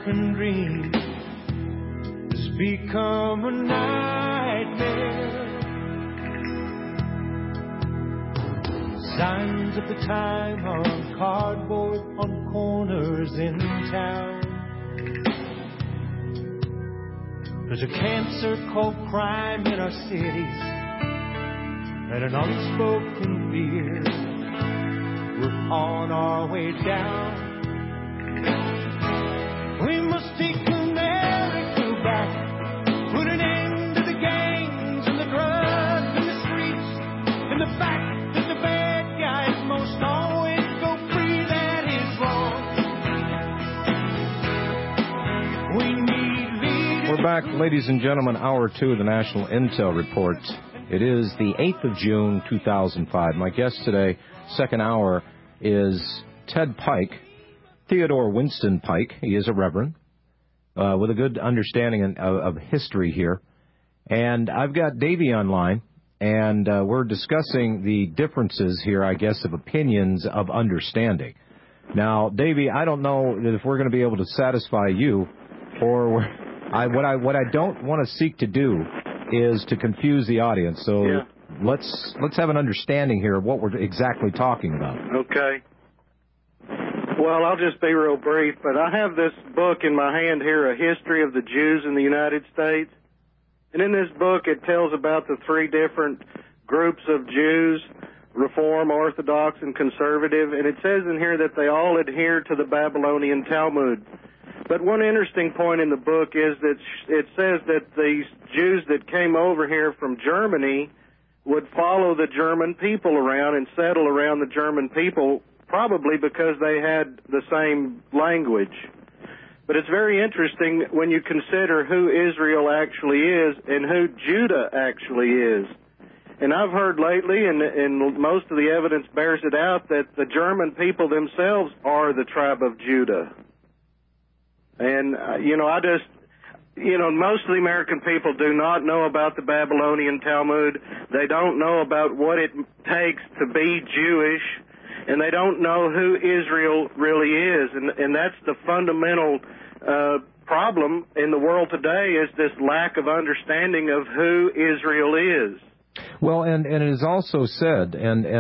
American dream has become a nightmare. Signs of the time are on cardboard on corners in town. There's a cancer called crime in our cities and an unspoken fear. We're on our way down. We must take America back. Put an end to the gangs and the drugs and the streets and the fact that the bad guys most always go free. That is wrong. We need leaders. We're back, ladies and gentlemen, hour 2 of the National Intel Report. It is the 8th of June, 2005. My guest today, second hour, is Ted Pike, Theodore Winston Pike. He is a reverend with a good understanding of history here. And I've got Davey online, and we're discussing the differences here, I guess, of opinions of understanding. Now, Davey, I don't know if we're going to be able to satisfy you, or what I don't want to seek to do is to confuse the audience. So let's have an understanding here of what we're exactly talking about. Okay. Well, I'll just be real brief, but I have this book in my hand here, A History of the Jews in the United States. And in this book, it tells about the three different groups of Jews, Reform, Orthodox, and Conservative. And it says in here that they all adhere to the Babylonian Talmud. But one interesting point in the book is that it says that these Jews that came over here from Germany would follow the German people around and settle around the German people, probably because they had the same language. But it's very interesting when you consider who Israel actually is and who Judah actually is. And I've heard lately, and most of the evidence bears it out, that the German people themselves are the tribe of Judah. And, most of the American people do not know about the Babylonian Talmud. They don't know about what it takes to be Jewish, and they don't know who Israel really is. And that's the fundamental problem in the world today, is this lack of understanding of who Israel is. Well, and it is also said,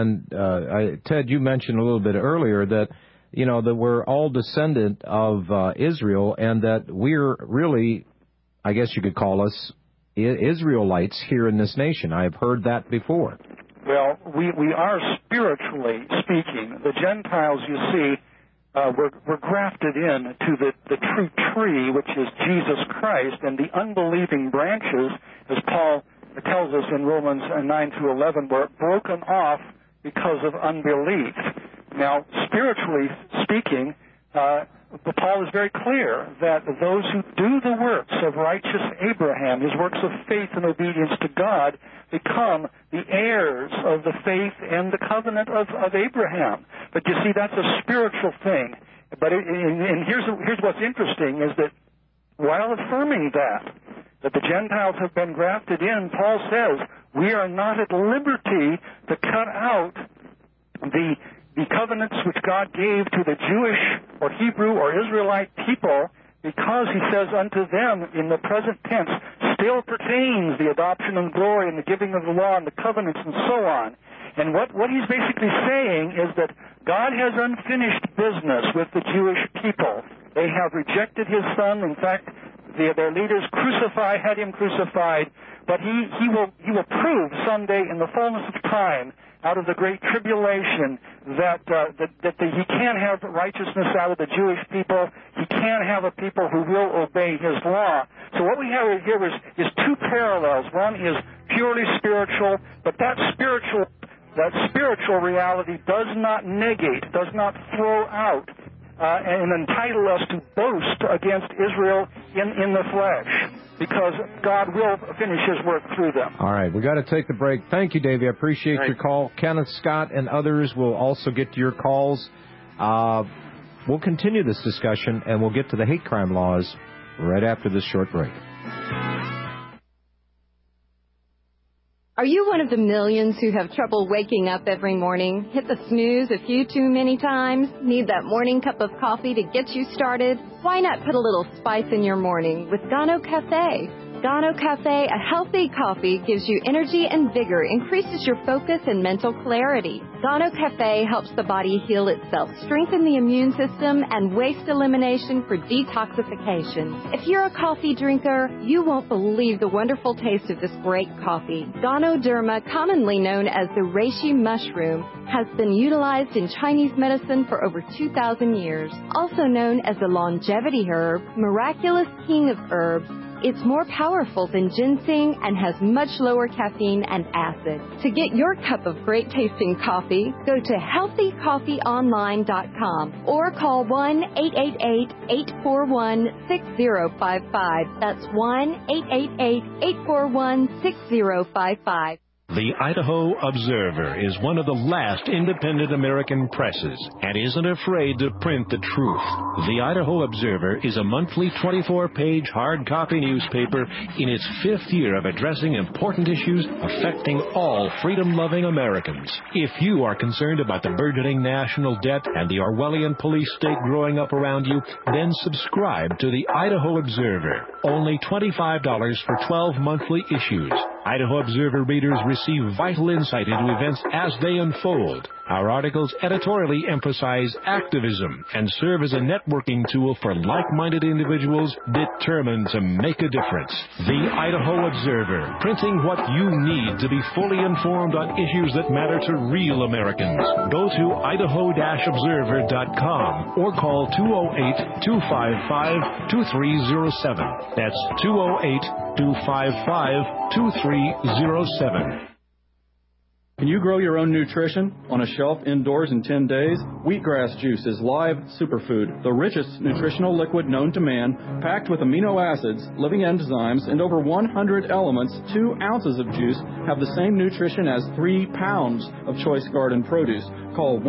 Ted, you mentioned a little bit earlier that, that we're all descendant of Israel, and that we're really, I guess you could call us Israelites here in this nation. I have heard that before. Well, we are spiritually speaking. The Gentiles, you see, were grafted in to the true tree, which is Jesus Christ, and the unbelieving branches, as Paul tells us in Romans 9 through 11, were broken off because of unbelief. Now, spiritually speaking, Paul is very clear that those who do the works of righteous Abraham, his works of faith and obedience to God, become the heirs of the faith and the covenant of Abraham. But you see, that's a spiritual thing. But here's what's interesting, is that while affirming that the Gentiles have been grafted in, Paul says we are not at liberty to cut out the covenants which God gave to the Jewish or Hebrew or Israelite people, because, he says, unto them in the present tense still pertains the adoption and glory and the giving of the law and the covenants and so on. And what he's basically saying is that God has unfinished business with the Jewish people. They have rejected his son. In fact, their leaders had him crucified, but he will prove someday in the fullness of time, out of the great tribulation, that he can't have righteousness out of the Jewish people. He can't have a people who will obey his law. So what we have here is two parallels. One is purely spiritual, but that spiritual reality does not negate, does not throw out and entitle us to boast against Israel in the flesh, because God will finish his work through them. All right, we got to take the break. Thank you, Davey. I appreciate your call. Kenneth Scott and others will also get to your calls. We'll continue this discussion, and we'll get to the hate crime laws right after this short break. Are you one of the millions who have trouble waking up every morning? Hit the snooze a few too many times? Need that morning cup of coffee to get you started? Why not put a little spice in your morning with Gano Cafe? Gano Cafe, a healthy coffee, gives you energy and vigor, increases your focus and mental clarity. Gano Cafe helps the body heal itself, strengthen the immune system, and waste elimination for detoxification. If you're a coffee drinker, you won't believe the wonderful taste of this great coffee. Ganoderma, commonly known as the reishi mushroom, has been utilized in Chinese medicine for over 2,000 years. Also known as the longevity herb, miraculous king of herbs, it's more powerful than ginseng and has much lower caffeine and acid. To get your cup of great-tasting coffee, go to healthycoffeeonline.com or call 1-888-841-6055. That's 1-888-841-6055. The Idaho Observer is one of the last independent American presses and isn't afraid to print the truth. The Idaho Observer is a monthly 24-page hard copy newspaper in its 5th year of addressing important issues affecting all freedom-loving Americans. If you are concerned about the burgeoning national debt and the Orwellian police state growing up around you, then subscribe to the Idaho Observer. Only $25 for 12 monthly issues. Idaho Observer readers receive vital insight into events as they unfold. Our articles editorially emphasize activism and serve as a networking tool for like-minded individuals determined to make a difference. The Idaho Observer, printing what you need to be fully informed on issues that matter to real Americans. Go to idaho-observer.com or call 208-255-2307. That's 208-255-2307. Can you grow your own nutrition on a shelf indoors in 10 days? Wheatgrass juice is live superfood, the richest nutritional liquid known to man, packed with amino acids, living enzymes, and over 100 elements. 2 ounces of juice have the same nutrition as 3 pounds of choice garden produce. Call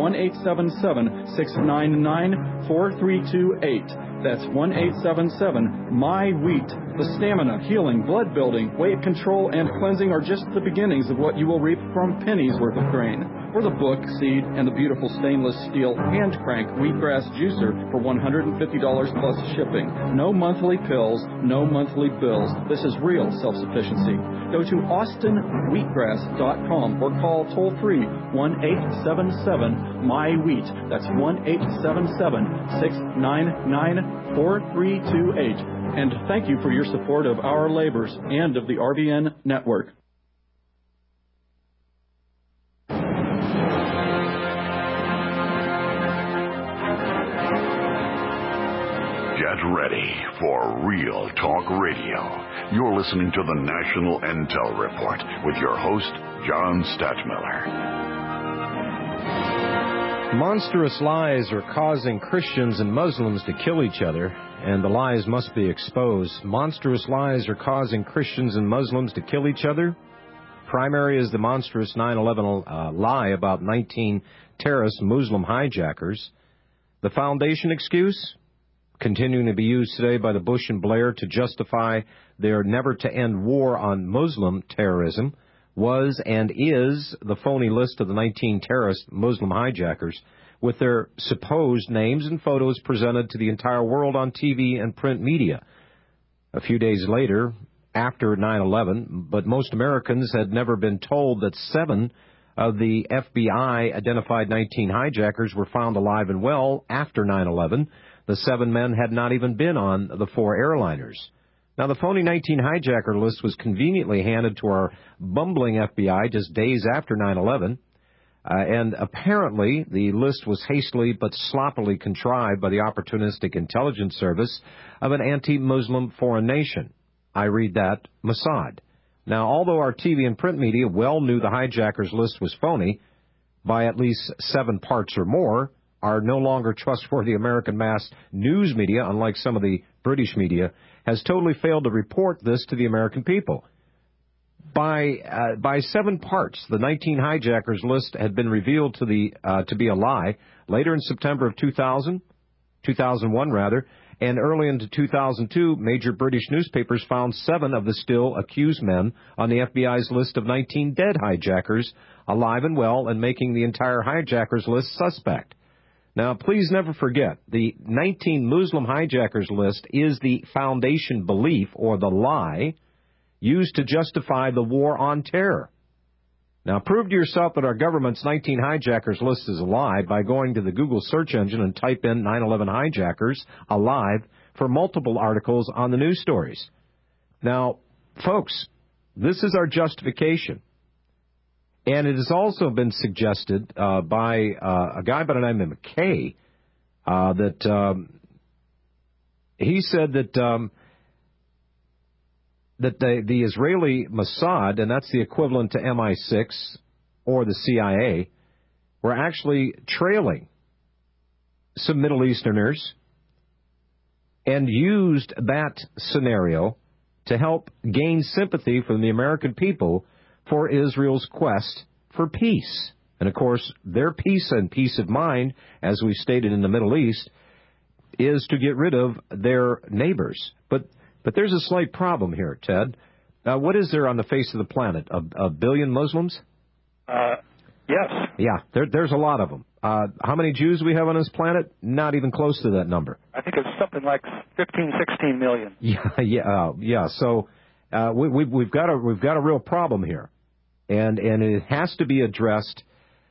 1-877-699-4328. That's 1-877-MY-WHEAT. The stamina, healing, blood building, weight control, and cleansing are just the beginnings of what you will reap from pennies worth of grain. Or the book, seed, and the beautiful stainless steel hand crank wheatgrass juicer for $150 plus shipping. No monthly pills, no monthly bills. This is real self-sufficiency. Go to austinwheatgrass.com or call toll-free 1-877-MY-WHEAT. That's 1-877-699-4328. And thank you for your support of our labors and of the RBN network. Get ready for Real Talk Radio. You're listening to the National Intel Report with your host, John Stadtmiller. Monstrous lies are causing Christians and Muslims to kill each other, and the lies must be exposed. Monstrous lies are causing Christians and Muslims to kill each other. Primary is the monstrous 9/11 lie about 19 terrorist Muslim hijackers. The foundation excuse, continuing to be used today by the Bush and Blair to justify their never-to-end war on Muslim terrorism, was and is the phony list of the 19 terrorist Muslim hijackers with their supposed names and photos presented to the entire world on TV and print media. A few days later, after 9/11, but most Americans had never been told that 7 of the FBI-identified 19 hijackers were found alive and well after 9/11. The 7 men had not even been on the 4 airliners. Now, the phony 19 hijacker list was conveniently handed to our bumbling FBI just days after 9/11, and apparently the list was hastily but sloppily contrived by the opportunistic intelligence service of an anti-Muslim foreign nation. I read that, Mossad. Now, although our TV and print media well knew the hijackers list was phony, by at least 7 parts or more, our no longer trustworthy American mass news media, unlike some of the British media, has totally failed to report this to the American people. By 7 parts, the 19 hijackers list had been revealed to be a lie later in September of 2001, And early into 2002, major British newspapers found 7 of the still accused men on the FBI's list of 19 dead hijackers alive and well, and making the entire hijackers list suspect. Now, please never forget, the 19 Muslim hijackers list is the foundation belief, or the lie, used to justify the war on terror. Now, prove to yourself that our government's 19 hijackers list is a lie by going to the Google search engine and type in 9/11 hijackers alive for multiple articles on the news stories. Now, folks, this is our justification. And it has also been suggested by a guy by the name of McKay that he said that the Israeli Mossad, and that's the equivalent to MI6 or the CIA, were actually trailing some Middle Easterners and used that scenario to help gain sympathy from the American people for Israel's quest for peace. And, of course, their peace and peace of mind, as we stated in the Middle East, is to get rid of their neighbors. But there's a slight problem here, Ted. What is there on the face of the planet? A billion Muslims? Yes. Yeah, there's a lot of them. How many Jews we have on this planet? Not even close to that number. I think it's something like 15, 16 million. Yeah. So we've got a real problem here, and it has to be addressed.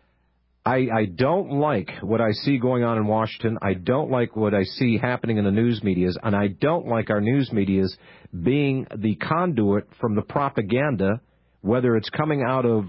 I don't like what I see going on in Washington. I don't like what I see happening in the news medias, and I don't like our news medias being the conduit from the propaganda, whether it's coming out of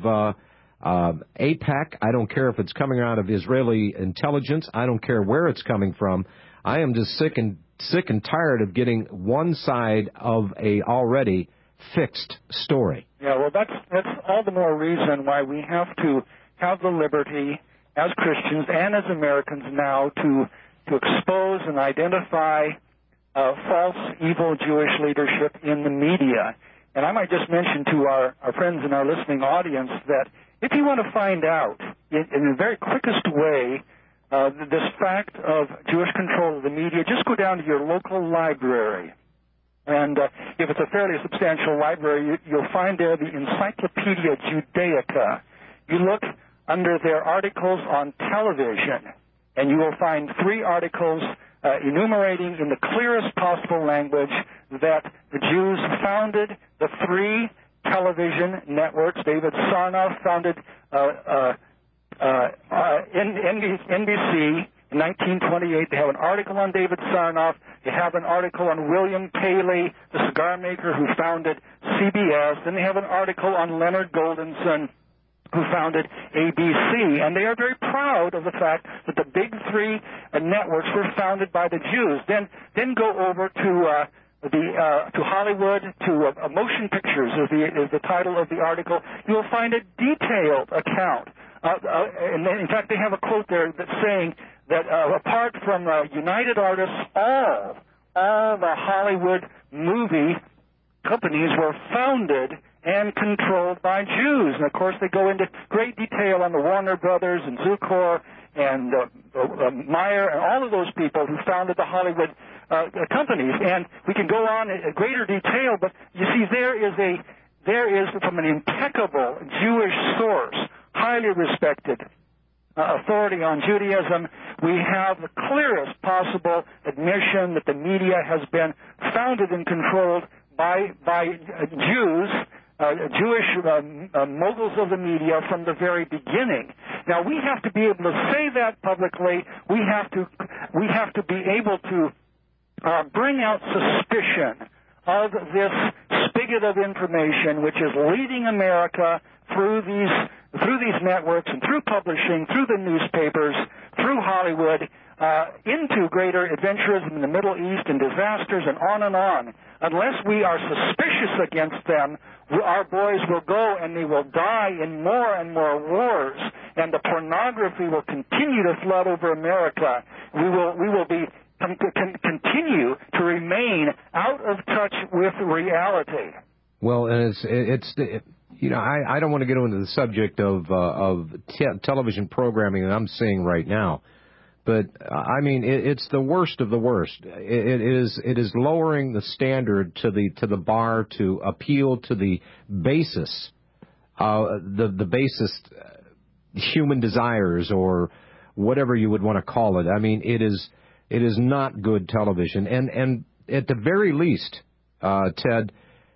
AIPAC. I don't care if it's coming out of Israeli intelligence. I don't care where it's coming from. I am just sick and tired of getting one side of a already fixed story. Yeah, well, that's all the more reason why we have to have the liberty as Christians and as Americans now to expose and identify false, evil Jewish leadership in the media. And I might just mention to our friends in our listening audience that if you want to find out in the very quickest way this fact of Jewish control of the media, just go down to your local library. And if it's a fairly substantial library, you'll find there the Encyclopedia Judaica. You look under their articles on television, and you will find 3 articles enumerating in the clearest possible language that the Jews founded the 3 television networks. David Sarnoff founded NBC in 1928. They have an article on David Sarnoff. They have an article on William Paley, the cigar maker who founded CBS. Then they have an article on Leonard Goldenson, who founded ABC, and they are very proud of the fact that the big 3 networks were founded by the Jews. Then go over to Hollywood, to Motion Pictures is the title of the article. You will find a detailed account. And in fact, they have a quote there that's saying that apart from United Artists, all the Hollywood movie companies were founded and controlled by Jews. And, of course, they go into great detail on the Warner Brothers and Zukor and Meyer and all of those people who founded the Hollywood companies. And we can go on in greater detail, but you see there is from an impeccable Jewish source, highly respected authority on Judaism, we have the clearest possible admission that the media has been founded and controlled by Jews, Jewish moguls of the media from the very beginning. Now, we have to be able to say that publicly. We have to be able to bring out suspicion of this spigot of information which is leading America through these networks and through publishing, through the newspapers, through Hollywood, into greater adventurism in the Middle East and disasters and on. Unless we are suspicious against them, our boys will go and they will die in more and more wars, and the pornography will continue to flood over America. We will continue to remain out of touch with reality. Well, and it's I don't want to get into the subject of television programming that I'm seeing right now, but I mean, it's the worst of the worst. It is lowering the standard to the bar to appeal to the basis, the basest human desires, or whatever you would want to call it. I mean, it is not good television, and at the very least, Ted.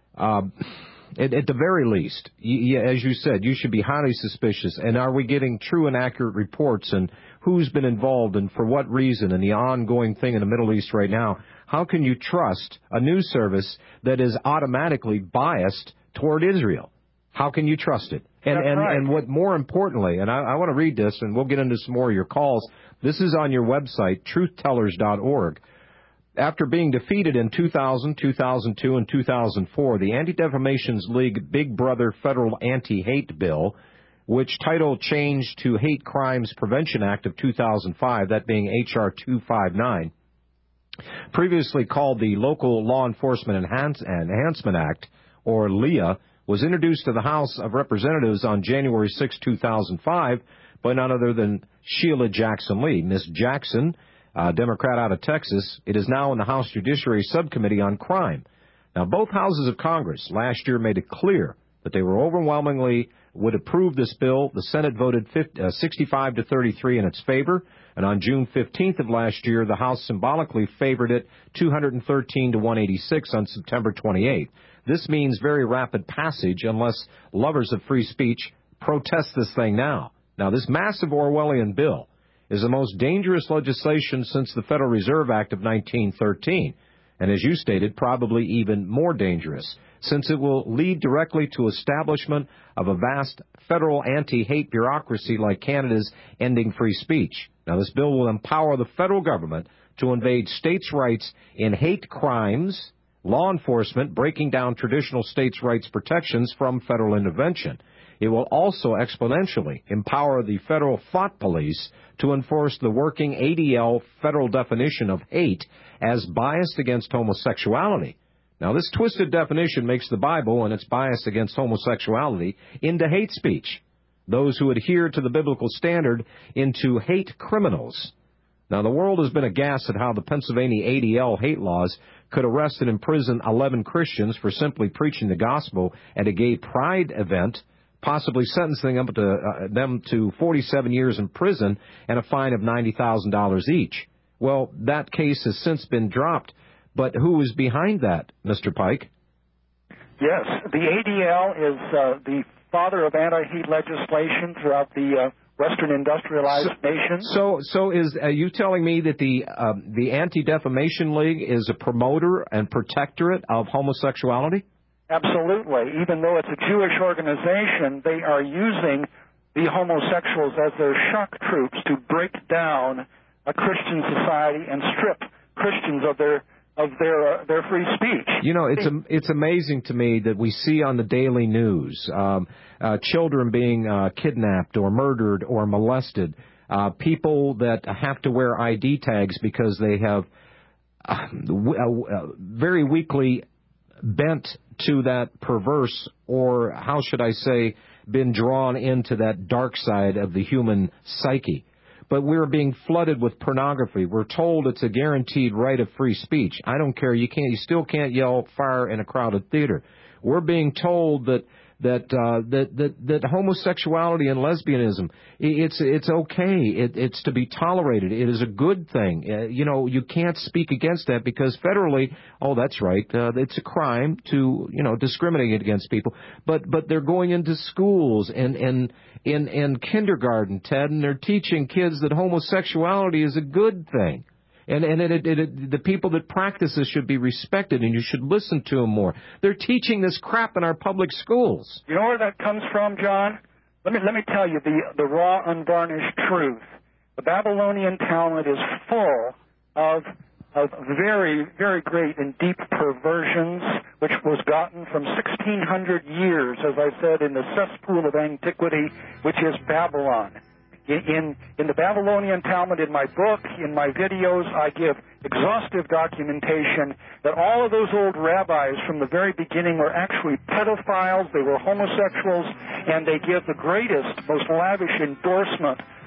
At the very least, as you said, you should be highly suspicious. And are we getting true and accurate reports, and who's been involved and for what reason, and the ongoing thing in the Middle East right now? How can you trust a news service that is automatically biased toward Israel? How can you trust it? And what more importantly, and I want to read this, and we'll get into some more of your calls. This is on your website, truthtellers.org. After being defeated in 2000, 2002, and 2004, the Anti-Defamation League Big Brother Federal Anti-Hate Bill, which title changed to Hate Crimes Prevention Act of 2005, that being H.R. 259, previously called the Local Law Enforcement Enhancement Act, or LEA, was introduced to the House of Representatives on January 6, 2005, by none other than Sheila Jackson Lee. Miss Jackson, Democrat out of Texas, it is now in the House Judiciary Subcommittee on Crime. Now, both houses of Congress last year made it clear that they were overwhelmingly would approve this bill. The Senate voted 65 to 33 in its favor, and on June 15th of last year, the House symbolically favored it 213 to 186 on September 28th. This means very rapid passage unless lovers of free speech protest this thing now. Now, this massive Orwellian bill is the most dangerous legislation since the Federal Reserve Act of 1913, and as you stated, probably even more dangerous, since it will lead directly to establishment of a vast federal anti-hate bureaucracy like Canada's Ending Free Speech. Now, this bill will empower the federal government to invade states' rights in hate crimes, law enforcement breaking down traditional states' rights protections from federal intervention. It will also exponentially empower the federal thought police to enforce the working ADL federal definition of hate as biased against homosexuality. Now, this twisted definition makes the Bible and its bias against homosexuality into hate speech. Those who adhere to the biblical standard into hate criminals. Now, the world has been aghast at how the Pennsylvania ADL hate laws could arrest and imprison 11 Christians for simply preaching the gospel at a gay pride event, possibly sentencing them to 47 years in prison and a fine of $90,000 each. Well, that case has since been dropped. But who is behind that, Mr. Pike? Yes, the ADL is the father of anti-hate legislation throughout the Western industrialized nations. So is you telling me that the Anti-Defamation League is a promoter and protectorate of homosexuality? Absolutely. Even though it's a Jewish organization, they are using the homosexuals as their shock troops to break down a Christian society and strip Christians of their free speech. You know, it's amazing to me that we see on the daily news children being kidnapped or murdered or molested, people that have to wear ID tags because they have very weakly bent to that perverse, or how should I say, been drawn into that dark side of the human psyche. But we're being flooded with pornography. We're told it's a guaranteed right of free speech. I don't care. You still can't yell fire in a crowded theater. We're being told that homosexuality and lesbianism, it's okay. It's to be tolerated. It is a good thing. You can't speak against that because federally, oh, that's right. It's a crime to discriminate against people. But they're going into schools and in kindergarten, Ted, and they're teaching kids that homosexuality is a good thing. And the people that practice this should be respected, and you should listen to them more. They're teaching this crap in our public schools. You know where that comes from, John? Let me tell you the raw, unvarnished truth. The Babylonian Talmud is full of very, very great and deep perversions, which was gotten from 1,600 years, as I said, in the cesspool of antiquity, which is Babylon. In the Babylonian Talmud, in my book, in my videos, I give exhaustive documentation that all of those old rabbis from the very beginning were actually pedophiles, they were homosexuals, and they give the greatest, most lavish endorsement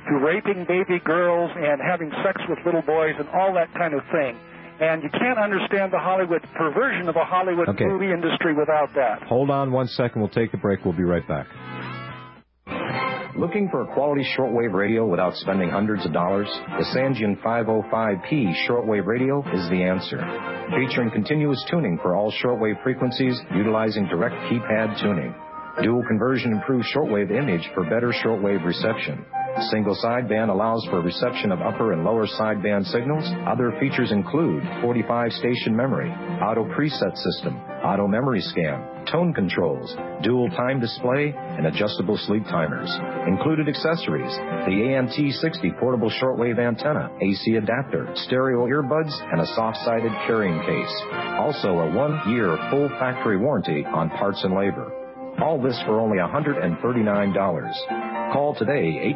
to raping baby girls and having sex with little boys and all that kind of thing. And you can't understand the Hollywood perversion of a Hollywood movie industry without that. Hold on 1 second. We'll take a break. We'll be right back. Looking for a quality shortwave radio without spending hundreds of dollars? The Sangean 505P shortwave radio is the answer. Featuring continuous tuning for all shortwave frequencies utilizing direct keypad tuning. Dual conversion improves shortwave image for better shortwave reception. Single sideband allows for reception of upper and lower sideband signals. Other features include 45 station memory, auto preset system, auto memory scan, tone controls, dual time display, and adjustable sleep timers. Included accessories: the ANT60 portable shortwave antenna, AC adapter, stereo earbuds, and a soft-sided carrying case. Also a 1-year full factory warranty on parts and labor. All this for only $139. Call today,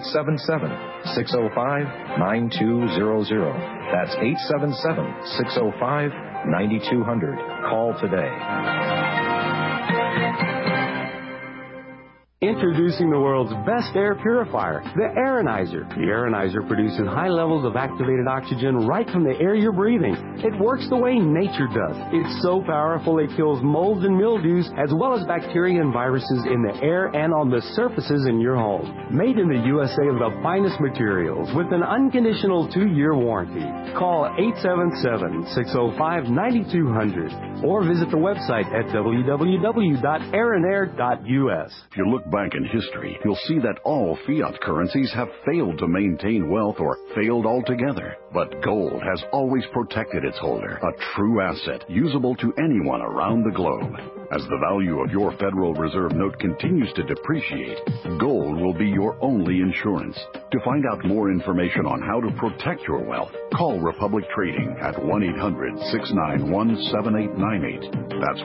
877-605-9200. That's 877-605-9200. Call today. Introducing the world's best air purifier, the Aeronizer. The Aeronizer produces high levels of activated oxygen right from the air you're breathing. It works the way nature does. It's so powerful it kills molds and mildews as well as bacteria and viruses in the air and on the surfaces in your home. Made in the USA of the finest materials with an unconditional 2-year warranty. Call 877-605-9200 or visit the website at www.aeronair.us. If you look back in history, you'll see that all fiat currencies have failed to maintain wealth or failed altogether. But gold has always protected its holder, a true asset usable to anyone around the globe. As the value of your Federal Reserve note continues to depreciate, gold will be your only insurance. To find out more information on how to protect your wealth, call Republic Trading at 1-800-691-7898. That's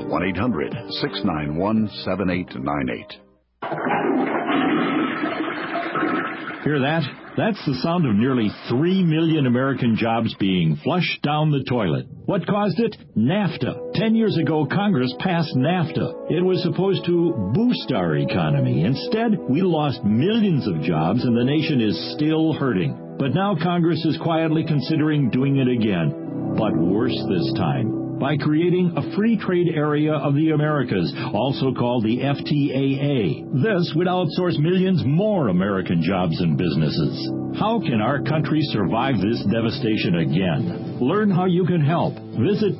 1-800-691-7898. Hear that? That's the sound of nearly 3 million American jobs being flushed down the toilet. What caused it? NAFTA. 10 years ago, Congress passed NAFTA. It was supposed to boost our economy. Instead, we lost millions of jobs and the nation is still hurting. But now Congress is quietly considering doing it again. But worse this time, by creating a free trade area of the Americas, also called the FTAA. This would outsource millions more American jobs and businesses. How can our country survive this devastation again? Learn how you can help. Visit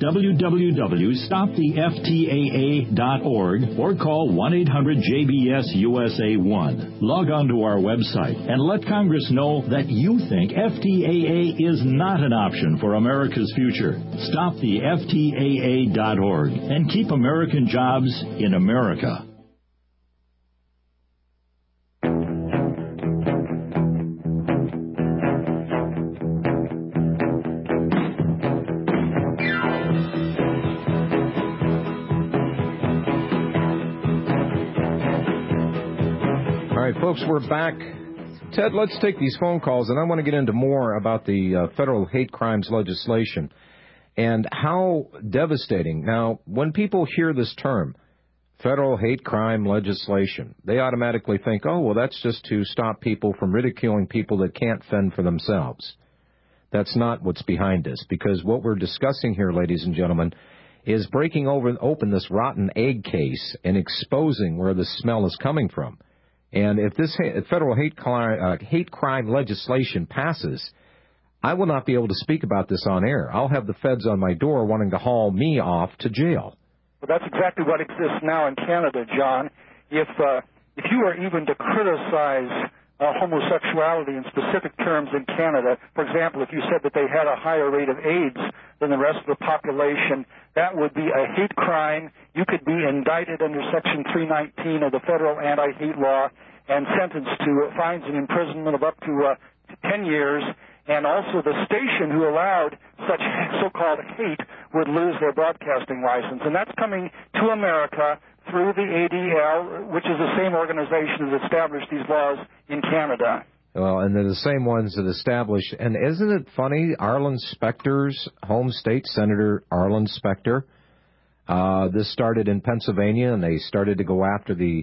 www.stoptheftaa.org or call 1-800-JBS-USA1. Log on to our website and let Congress know that you think FTAA is not an option for America's future. StopTheFTAA.org and keep American jobs in America. All right, folks, we're back. Ted, let's take these phone calls, and I want to get into more about the federal hate crimes legislation and how devastating. Now, when people hear this term, federal hate crime legislation, they automatically think, oh, well, that's just to stop people from ridiculing people that can't fend for themselves. That's not what's behind this, because what we're discussing here, ladies and gentlemen, is breaking open this rotten egg case and exposing where the smell is coming from. And if this federal hate crime legislation passes, I will not be able to speak about this on air. I'll have the feds on my door wanting to haul me off to jail. Well, that's exactly what exists now in Canada, John. If you were even to criticize homosexuality in specific terms in Canada, for example, if you said that they had a higher rate of AIDS than the rest of the population, that would be a hate crime. You could be indicted under Section 319 of the federal anti-hate law and sentenced to fines and imprisonment of up to 10 years. And also the station who allowed such so-called hate would lose their broadcasting license. And that's coming to America through the ADL, which is the same organization that established these laws in Canada. Well, and they're the same ones that established. And isn't it funny, Arlen Specter's home state, Senator Arlen Specter, this started in Pennsylvania, and they started to go after the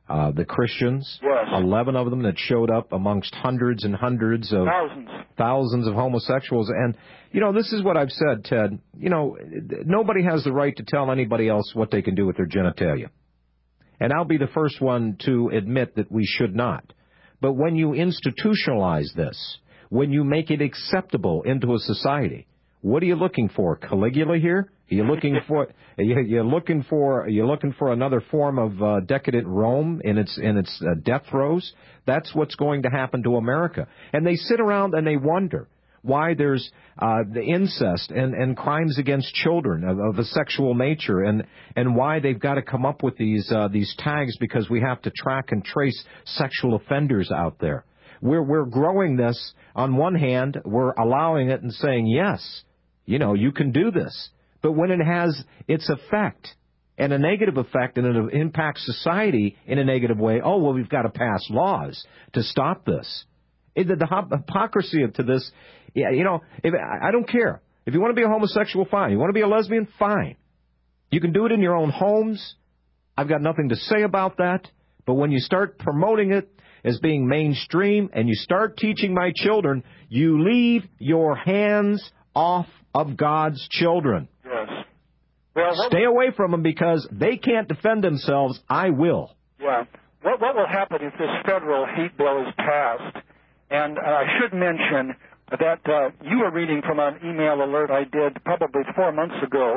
the Christians, yes. 11 of them that showed up amongst hundreds and hundreds of thousands of homosexuals. And, this is what I've said, Ted. Nobody has the right to tell anybody else what they can do with their genitalia. And I'll be the first one to admit that we should not. But when you institutionalize this, when you make it acceptable into a society, what are you looking for? Caligula here? Are you looking for you're looking for another form of decadent Rome in its death throes? That's what's going to happen to America. And they sit around and they wonder why there's the incest and crimes against children of a sexual nature, and why they've got to come up with these tags because we have to track and trace sexual offenders out there. We're growing this. On one hand, we're allowing it and saying, yes, you can do this. But when it has its effect, and a negative effect, and it impacts society in a negative way, we've got to pass laws to stop this. The hypocrisy to this, I don't care. If you want to be a homosexual, fine. You want to be a lesbian, fine. You can do it in your own homes. I've got nothing to say about that. But when you start promoting it as being mainstream and you start teaching my children, you leave your hands off of God's children. Yes. Well, stay away from them because they can't defend themselves. I will. Yeah. What will happen if this federal hate bill is passed? And I should mention that you were reading from an email alert I did probably 4 months ago.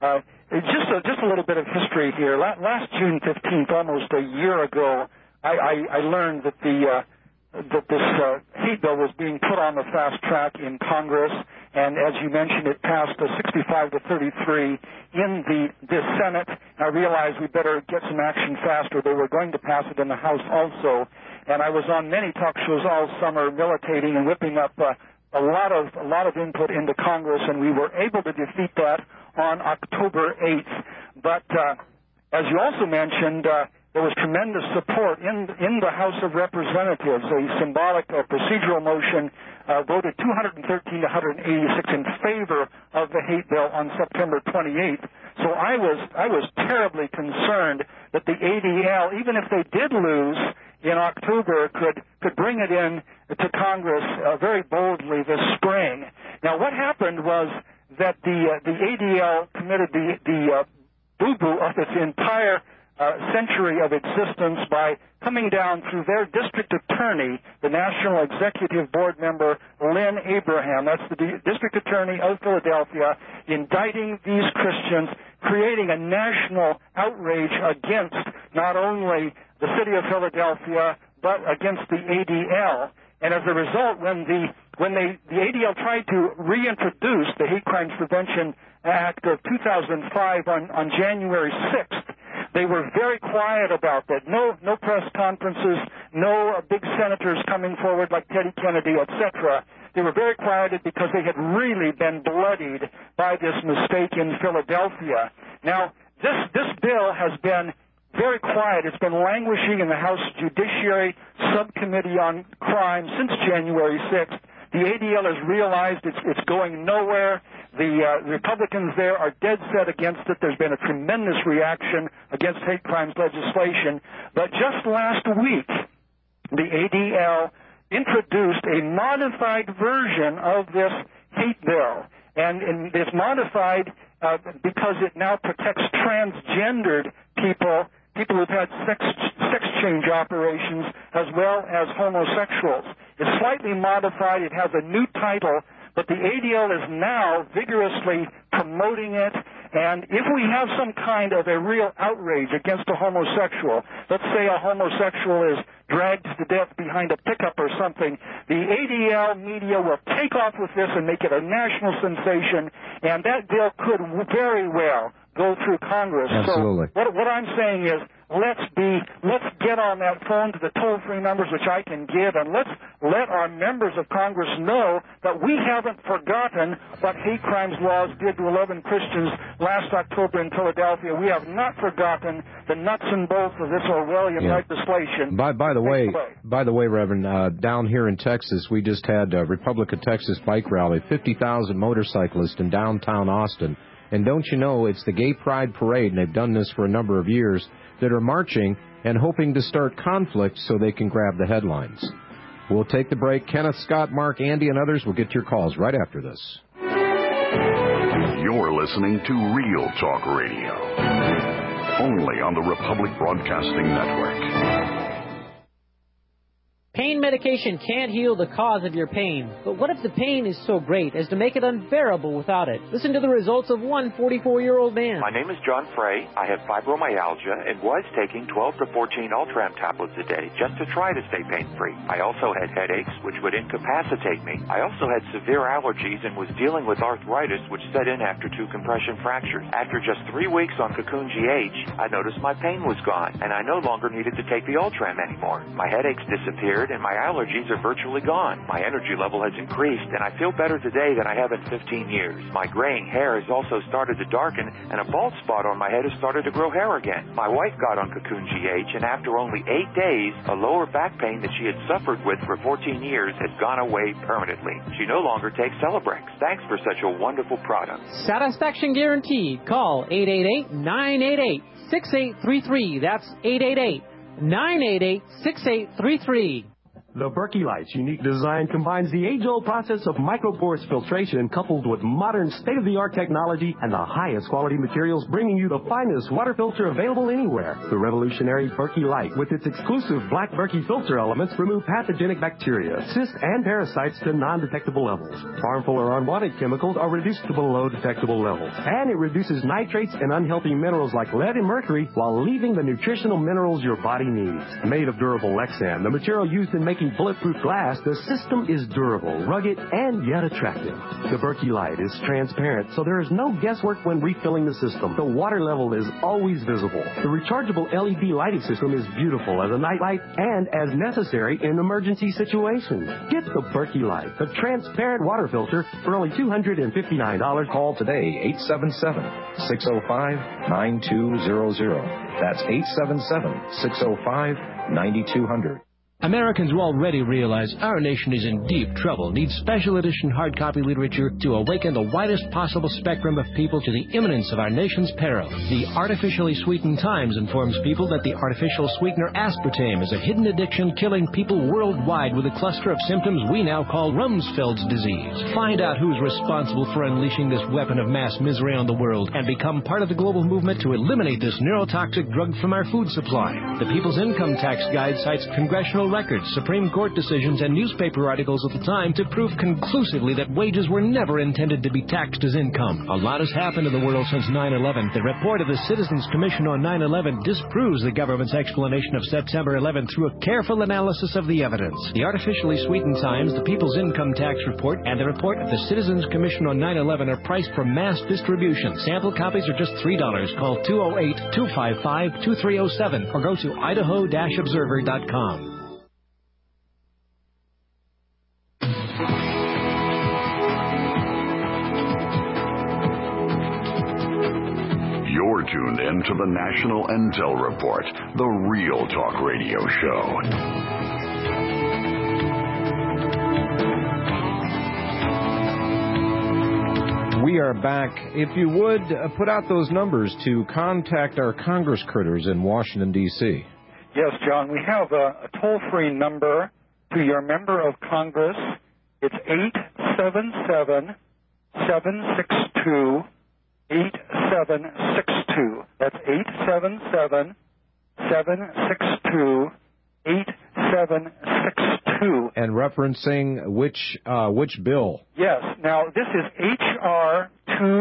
Just a little bit of history here. Last June 15th, almost a year ago, I learned that this hate bill was being put on the fast track in Congress, and as you mentioned, it passed 65 to 33 in the Senate. I realized we better get some action faster. They were going to pass it in the House also, and I was on many talk shows all summer militating and whipping up a lot of input into Congress, and we were able to defeat that on October 8th. But as you also mentioned, there was tremendous support in the House of Representatives. A symbolic procedural motion voted 213 to 186 in favor of the hate bill on September 28th. So I was terribly concerned that the ADL, even if they did lose in October, could bring it in to Congress very boldly this spring. Now, what happened was that the ADL committed the boo-boo of its entire century of existence by coming down through their district attorney, the National Executive Board member Lynn Abraham, that's the district attorney of Philadelphia, indicting these Christians, creating a national outrage against not only the city of Philadelphia, but against the ADL. And as a result, when the ADL tried to reintroduce the Hate Crimes Prevention Act of 2005 on January 6th, they were very quiet about that. No press conferences, no big senators coming forward like Teddy Kennedy, etc. They were very quiet because they had really been bloodied by this mistake in Philadelphia. Now, this bill has been very quiet. It's been languishing in the House Judiciary Subcommittee on Crime since January 6th. The ADL has realized it's going nowhere. The Republicans there are dead set against it. There's been a tremendous reaction against hate crimes legislation. But just last week, the ADL introduced a modified version of this hate bill. And it's modified because it now protects transgendered people who've had sex change operations, as well as homosexuals. It's slightly modified. It has a new title, but the ADL is now vigorously promoting it. And if we have some kind of a real outrage against a homosexual, let's say a homosexual is dragged to death behind a pickup or something, the ADL media will take off with this and make it a national sensation, and that bill could very well go through Congress. Absolutely. So what I'm saying is, let's get on that phone to the toll-free numbers which I can give, and let's let our members of Congress know that we haven't forgotten what hate crimes laws did to 11 Christians last October in Philadelphia. We have not forgotten the nuts and bolts of this Orwellian legislation. By the way, Reverend, down here in Texas, we just had a Republic of Texas bike rally, 50,000 motorcyclists in downtown Austin. And don't you know, it's the Gay Pride Parade, and they've done this for a number of years, that are marching and hoping to start conflict so they can grab the headlines. We'll take the break. Kenneth, Scott, Mark, Andy, and others will get to your calls right after this. You're listening to Real Talk Radio, only on the Republic Broadcasting Network. Pain medication can't heal the cause of your pain. But what if the pain is so great as to make it unbearable without it? Listen to the results of one 44-year-old man. My name is John Frey. I have fibromyalgia and was taking 12 to 14 Ultram tablets a day just to try to stay pain-free. I also had headaches, which would incapacitate me. I also had severe allergies and was dealing with arthritis, which set in after 2 compression fractures. After just 3 weeks on Cocoon GH, I noticed my pain was gone, and I no longer needed to take the Ultram anymore. My headaches disappeared, and my allergies are virtually gone. My energy level has increased, and I feel better today than I have in 15 years. My graying hair has also started to darken, and a bald spot on my head has started to grow hair again. My wife got on Cocoon GH, and after only 8 days, a lower back pain that she had suffered with for 14 years had gone away permanently. She no longer takes Celebrex. Thanks for such a wonderful product. Satisfaction guaranteed. Call 888-988-6833. That's 888-988-6833. The Berkey Light's unique design combines the age-old process of microporous filtration coupled with modern state-of-the-art technology and the highest quality materials, bringing you the finest water filter available anywhere. The revolutionary Berkey Light, with its exclusive black Berkey filter elements, remove pathogenic bacteria, cysts, and parasites to non-detectable levels. Harmful or unwanted chemicals are reduced to below detectable levels. And it reduces nitrates and unhealthy minerals like lead and mercury while leaving the nutritional minerals your body needs. Made of durable Lexan, the material used in making bulletproof glass, the system is durable, rugged, and yet attractive. The Berkey Light is transparent, so there is no guesswork when refilling the system. The water level is always visible. The rechargeable LED lighting system is beautiful as a nightlight and as necessary in emergency situations. Get the Berkey Light, the transparent water filter, for only $259. Call today, 877-605-9200. That's 877-605-9200. Americans who already realize our nation is in deep trouble need special edition hard copy literature to awaken the widest possible spectrum of people to the imminence of our nation's peril. The Artificially Sweetened Times informs people that the artificial sweetener aspartame is a hidden addiction killing people worldwide with a cluster of symptoms we now call Rumsfeld's disease. Find out who's responsible for unleashing this weapon of mass misery on the world and become part of the global movement to eliminate this neurotoxic drug from our food supply. The People's Income Tax Guide cites congressional records, Supreme Court decisions, and newspaper articles of the time to prove conclusively that wages were never intended to be taxed as income. A lot has happened in the world since 9/11. The report of the Citizens Commission on 9/11 disproves the government's explanation of September 11 through a careful analysis of the evidence. The Artificially Sweetened Times, the People's Income Tax Report, and the report of the Citizens Commission on 9/11 are priced for mass distribution. Sample copies are just $3. Call 208-255-2307 or go to idaho-observer.com. You're tuned in to the National Intel Report, the Real Talk Radio Show. We are back. If you would, put out those numbers to contact our Congress critters in Washington, D.C. Yes, John, we have a toll-free number to your member of Congress. It's 877-762-8762. That's 877-762-8762. And referencing which bill? Yes. Now, this is H.R.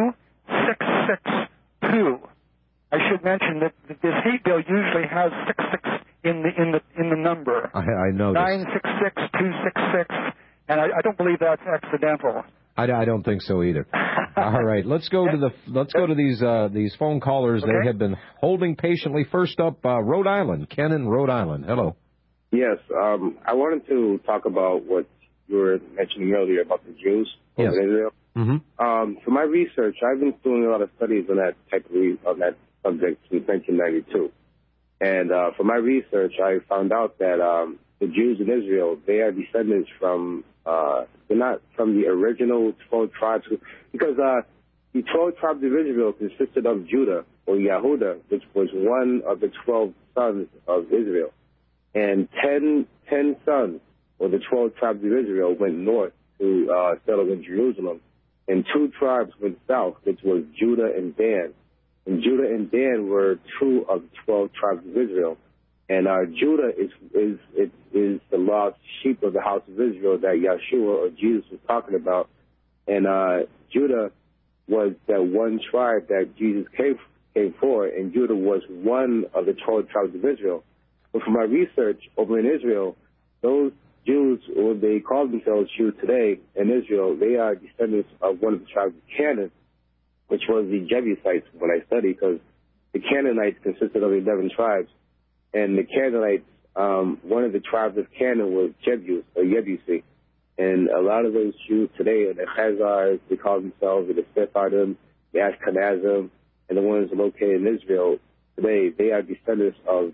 2662. I should mention that this hate bill usually has 66 in the number. I know. 966-266, and I don't believe that's accidental. I don't think so either. All right, let's go to these phone callers. Okay. They have been holding patiently. First up, Rhode Island. Ken in Rhode Island. Hello. Yes, I wanted to talk about what you were mentioning earlier about the Jews in Israel. Mm-hmm. For my research, I've been doing a lot of studies on that on that subject since 1992. And for my research, I found out that the Jews in Israel, they are descendants from, they're not from the original 12 tribes, because the 12 tribes of Israel consisted of Judah, or Yehuda, which was one of the 12 sons of Israel. And 10 sons, or the 12 tribes of Israel, went north to settle in Jerusalem. And 2 tribes went south, which was Judah and Dan. And Judah and Dan were 2 of the 12 tribes of Israel. And Judah is the lost sheep of the house of Israel that Yeshua or Jesus was talking about. And Judah was that one tribe that Jesus came for, and Judah was one of the 12 tribes of Israel. But from my research over in Israel, those Jews, or they call themselves Jews today in Israel, they are descendants of one of the tribes of Canaan, which was the Jebusites when I studied, because the Canaanites consisted of 11 tribes. And the Canaanites, one of the tribes of Canaan was Jebus, or Yebusi. And a lot of those Jews today, the Chazars, they call themselves the Sephardim, the Ashkenazim, and the ones located in Israel today, they are descendants of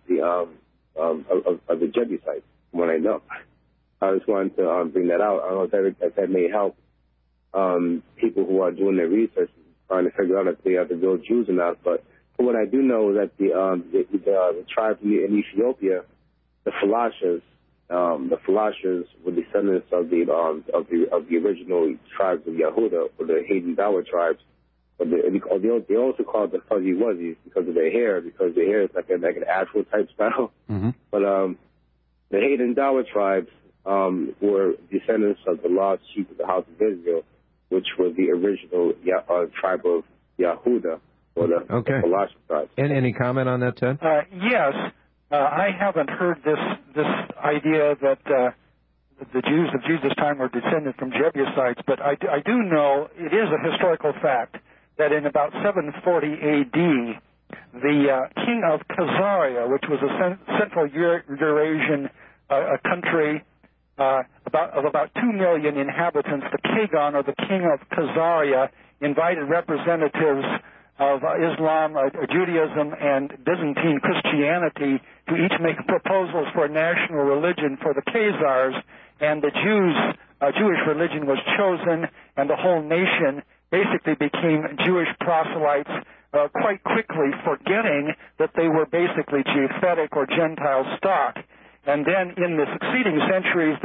the Jebusites, from what I know. I just wanted to bring that out. I don't know if that may help people who are doing their research, trying to figure out if they are the real Jews or not. But from what I do know is that the tribes in Ethiopia, the Falashas were descendants of the original tribes of Yehuda, or the Hayden Dawa tribes. But they also call it the Fuzzy Wuzzies because of their hair, because their hair is like an Afro type style. Mm-hmm. But the Hayden Dawa tribes were descendants of the lost sheep of the house of Israel, which was the original tribe of Yehuda, or the Falash tribe. And any comment on that, Ted? Yes. I haven't heard this idea that the Jews of Jesus' time were descended from Jebusites, but I do know it is a historical fact that in about 740 A.D., the king of Khazaria, which was a Central Eurasian country of about 2 million inhabitants, the Kagan, or the king of Khazaria, invited representatives of Islam, Judaism, and Byzantine Christianity to each make proposals for a national religion for the Khazars, and the Jewish religion was chosen, and the whole nation basically became Jewish proselytes quite quickly, forgetting that they were basically Japhetic or Gentile stock. And then in the succeeding centuries,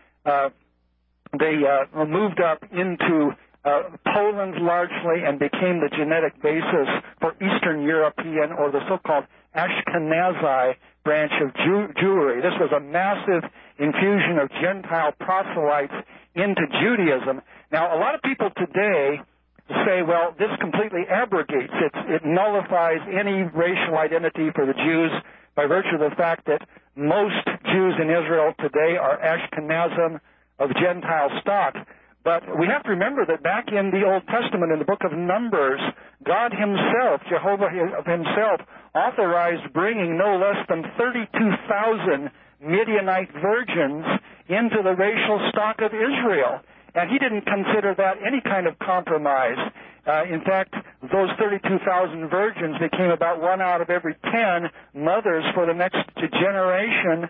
they moved up into Poland largely, and became the genetic basis for Eastern European, or the so-called Ashkenazi branch of Jewry. This was a massive infusion of Gentile proselytes into Judaism. Now, a lot of people today say, well, this completely abrogates, it nullifies any racial identity for the Jews by virtue of the fact that most Jews in Israel today are Ashkenazim of Gentile stock. But we have to remember that back in the Old Testament, in the book of Numbers, God himself, Jehovah himself, authorized bringing no less than 32,000 Midianite virgins into the racial stock of Israel. And he didn't consider that any kind of compromise. In fact, those 32,000 virgins became about 1 out of every 10 mothers for the next generation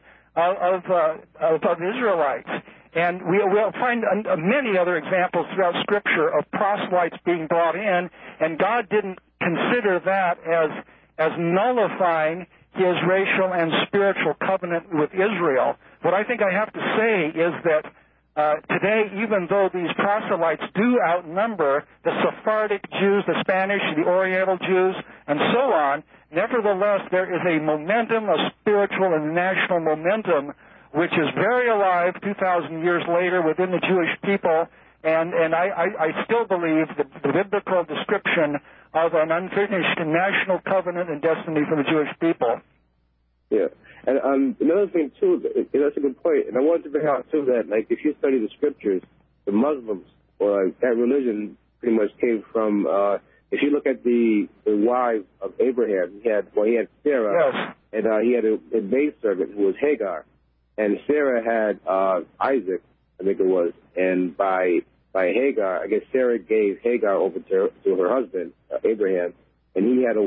of Israelites. And we'll find many other examples throughout Scripture of proselytes being brought in, and God didn't consider that as nullifying his racial and spiritual covenant with Israel. What I think I have to say is that today, even though these proselytes do outnumber the Sephardic Jews, the Spanish, the Oriental Jews, and so on, nevertheless, there is a momentum, a spiritual and national momentum, which is very alive 2,000 years later within the Jewish people, and I still believe the biblical description of an unfinished national covenant and destiny for the Jewish people. Yeah. And another thing, too, that's a good point. And I wanted to bring out, too, that, like, if you study the scriptures, the Muslims, or that religion pretty much came from, if you look at the wives of Abraham, he had Sarah, yes, and he had a maidservant who was Hagar. And Sarah had Isaac, I think it was, and by Hagar, I guess Sarah gave Hagar over to her husband, Abraham, and he had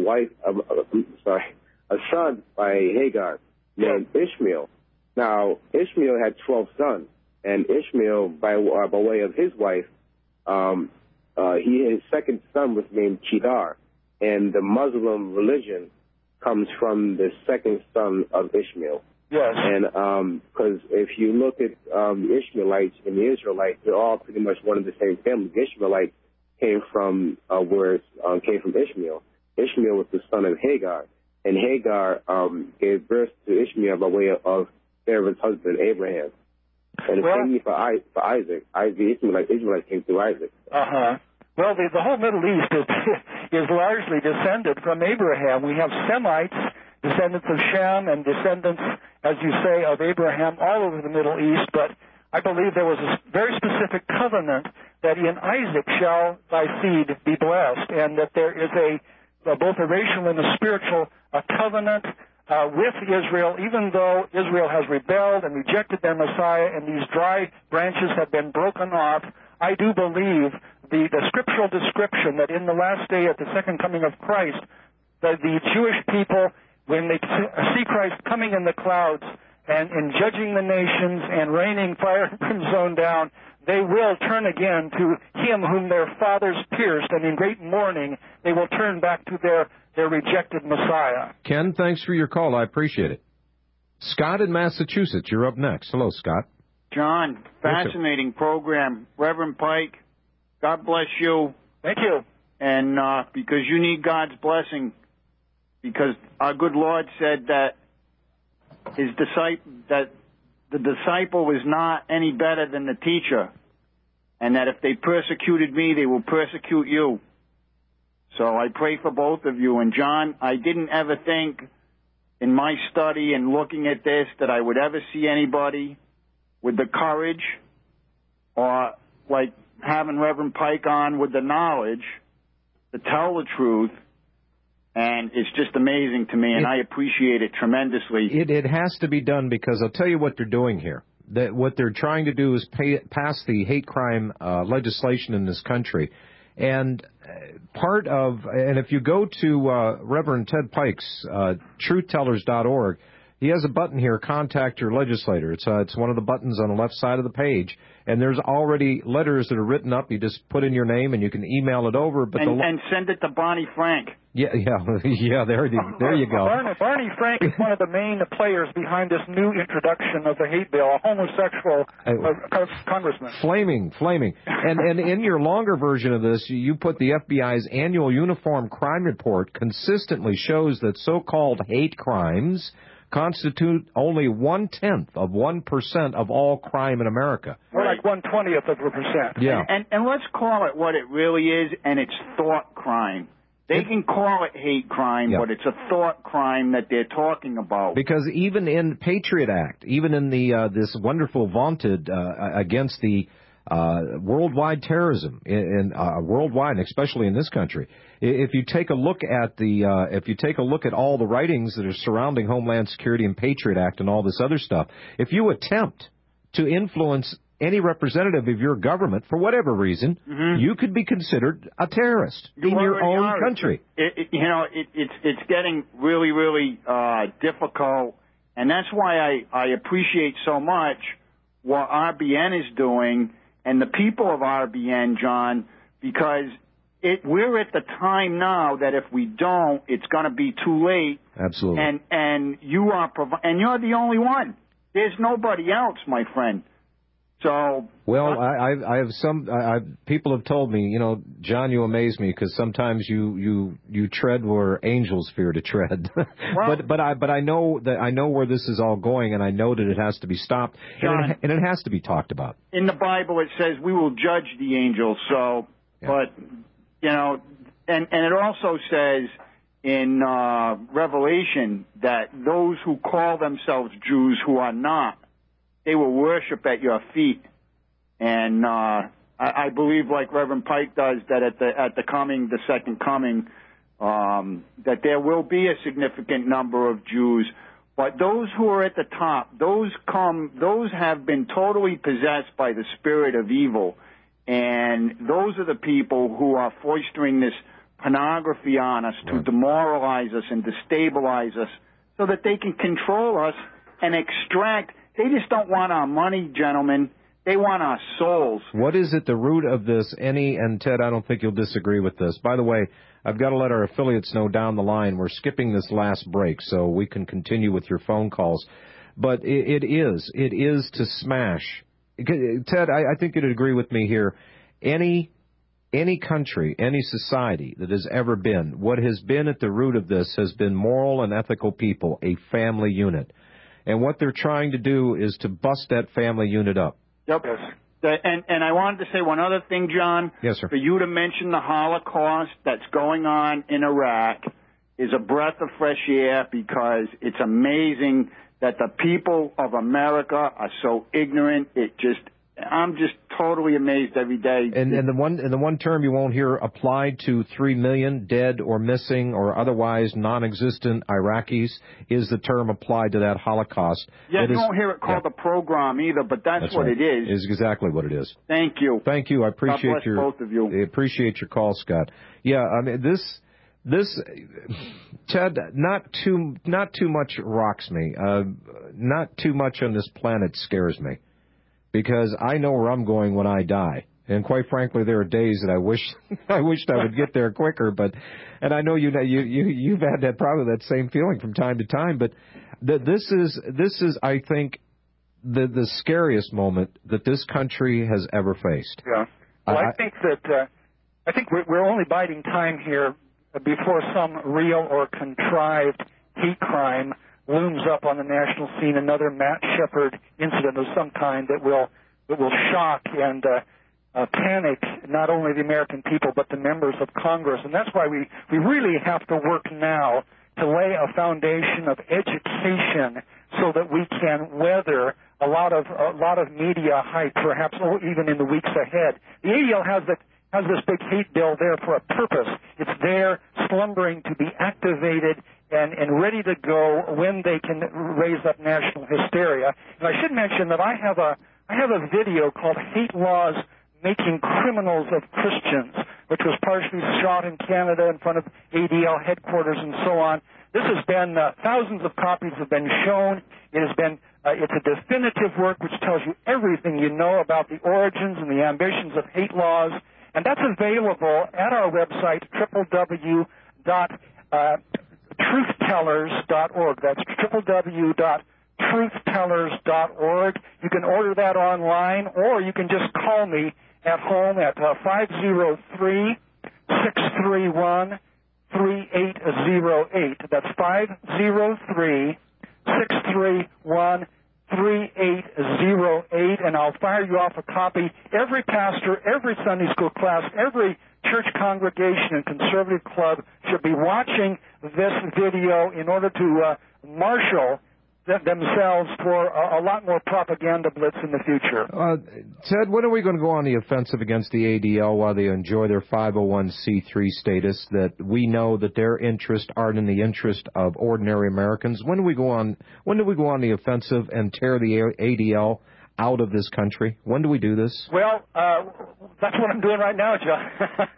a son by Hagar named Ishmael. Now, Ishmael had 12 sons, and Ishmael, by way of his wife, his second son was named Kedar, and the Muslim religion comes from the second son of Ishmael. Yes. And because if you look at the Ishmaelites and the Israelites, they're all pretty much one of the same family. The Ishmaelites came from came from Ishmael. Ishmael was the son of Hagar, and Hagar gave birth to Ishmael by way of Sarah's husband Abraham. And the same for Isaac. The Israelites came through Isaac. Well, the whole Middle East is largely descended from Abraham. We have Semites, descendants of Shem, and descendants, as you say, of Abraham all over the Middle East. But I believe there was a very specific covenant that in Isaac shall thy seed be blessed, and that there is both a racial and a spiritual covenant with Israel, even though Israel has rebelled and rejected their Messiah, and these dry branches have been broken off. I do believe the scriptural description that in the last day at the second coming of Christ, that the Jewish people, when they see Christ coming in the clouds and in judging the nations and raining fire and brimstone down, they will turn again to him whom their fathers pierced, and in great mourning they will turn back to their rejected Messiah. Ken, thanks for your call. I appreciate it. Scott in Massachusetts, you're up next. Hello, Scott. John, fascinating program. Reverend Pike, God bless you. Thank you. And because you need God's blessing, because our good Lord said that the disciple was not any better than the teacher, and that if they persecuted me, they will persecute you. So I pray for both of you. And John, I didn't ever think in my study and looking at this that I would ever see anybody with the courage or like having Reverend Pike on with the knowledge to tell the truth. And it's just amazing to me, and I appreciate it tremendously. It has to be done, because I'll tell you what they're doing here. What they're trying to do is pass the hate crime legislation in this country. And and if you go to Reverend Ted Pike's truthtellers.org, he has a button here, contact your legislator. It's one of the buttons on the left side of the page, and there's already letters that are written up. You just put in your name, and you can email it over. And send it to Barney Frank. Yeah. There you go. Barney Frank is one of the main players behind this new introduction of the hate bill, a homosexual congressman. Flaming. And in your longer version of this, you put the FBI's annual uniform crime report consistently shows that so-called hate crimes constitute only 1/10 of 1% of all crime in America. Or like 1/20th of a percent. Yeah. And let's call it what it really is, and it's thought crime. They can call it hate crime, but it's a thought crime that they're talking about. Because even in Patriot Act, even in the this wonderful vaunted against the worldwide terrorism worldwide, and especially in this country, if you take a look at all the writings that are surrounding Homeland Security and Patriot Act and all this other stuff, if you attempt to influence any representative of your government for whatever reason, you could be considered a terrorist in your own country. It's getting really, really difficult, and that's why I appreciate so much what RBN is doing and the people of RBN, John, because we're at the time now that if we don't, it's going to be too late. Absolutely. And you are and you're the only one. There's nobody else, my friend. So I have people have told me, John, you amaze me, because sometimes you tread where angels fear to tread. but I know where this is all going, and I know that it has to be stopped, John, and it has to be talked about. In the Bible, it says we will judge the angels. So, but and it also says in Revelation that those who call themselves Jews who are not, they will worship at your feet. And I believe, like Reverend Pike does, that at the second coming, that there will be a significant number of Jews. But those who are at the top, those have been totally possessed by the spirit of evil. And those are the people who are foisting this pornography on us to demoralize us and destabilize us so that they can control us and extract. They just don't want our money, gentlemen. They want our souls. What is at the root of this? And Ted, I don't think you'll disagree with this. By the way, I've got to let our affiliates know down the line we're skipping this last break so we can continue with your phone calls. But it is to smash. Ted, I think you'd agree with me here. Any country, any society that has ever been, what has been at the root of this has been moral and ethical people, a family unit. And what they're trying to do is to bust that family unit up. Yep. And I wanted to say one other thing, John. Yes, sir. For you to mention the Holocaust that's going on in Iraq is a breath of fresh air, because it's amazing that the people of America are so ignorant. I'm just totally amazed every day. And the one term you won't hear applied to 3 million dead or missing or otherwise non-existent Iraqis is the term applied to that Holocaust. Yeah, you won't hear it called a pogrom either, but that's what right. it is. It is exactly what it is. Thank you. Thank you. I appreciate God bless both of you. I appreciate your call, Scott. Yeah, I mean this Ted, not too much rocks me. Not too much on this planet scares me, because I know where I'm going when I die. And quite frankly, there are days that I wished I would get there quicker. And I know you've had that same feeling from time to time. But this is I think the scariest moment that this country has ever faced. Yeah. Well, I think we're only biding time here before some real or contrived hate crime looms up on the national scene, another Matt Shepard incident of some kind that will shock and panic not only the American people but the members of Congress. And that's why we really have to work now to lay a foundation of education so that we can weather a lot of media hype, perhaps even in the weeks ahead. The ADL has this big hate bill there for a purpose. It's there slumbering to be activated and ready to go when they can raise up national hysteria. And I should mention that I have a video called Hate Laws Making Criminals of Christians, which was partially shot in Canada in front of ADL headquarters and so on. This has been, thousands of copies have been shown. It has been, it's a definitive work which tells you everything you know about the origins and the ambitions of hate laws. And that's available at our website, www.truthtellers.org. That's www.truthtellers.org. You can order that online, or you can just call me at home at 503-631-3808. That's 503-631-3808, and I'll fire you off a copy. Every pastor, every Sunday school class, every church congregation and conservative club should be watching this video in order to marshal themselves for a lot more propaganda blitz in the future. Ted, when are we going to go on the offensive against the ADL while they enjoy their 501c3 status, that we know that their interests aren't in the interest of ordinary Americans? When do we go on the offensive and tear the ADL out of this country? When do we do this? Well, that's what I'm doing right now, John.